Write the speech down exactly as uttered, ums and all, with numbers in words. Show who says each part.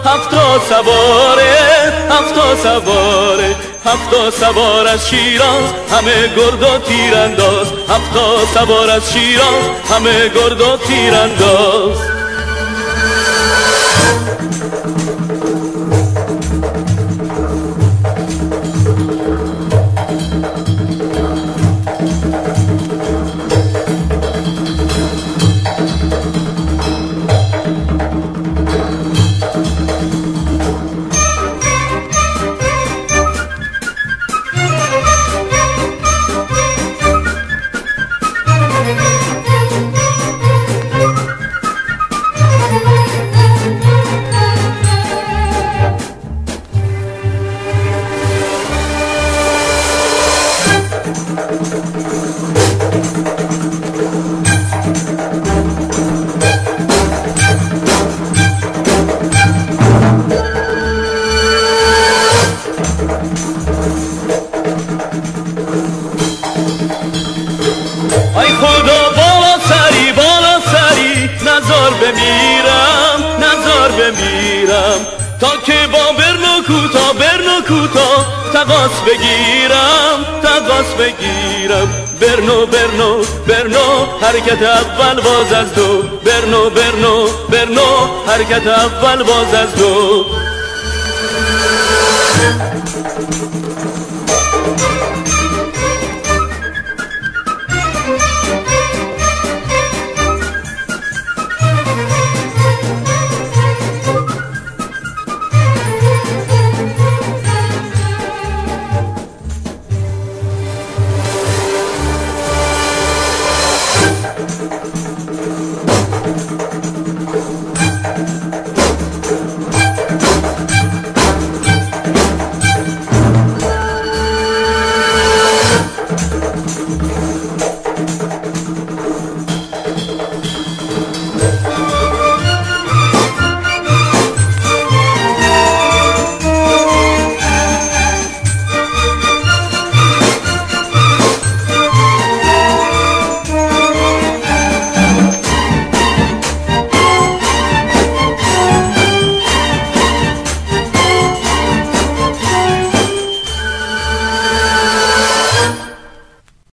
Speaker 1: هفتا سواره هفتا سواره هفتا سوار از شیراز همه گرد و تیرانداز هفتا سوار از شیراز همه گرد و تیرانداز ای خدا بالا سری بالا سری نزار بمیرم نزار بمیرم تا که با برنو کوتا برنو کوتا تقاس بگیرم تقاس بگیرم برنو برنو برنو حرکت اول باز از دو برنو برنو برنو حرکت اول باز از دو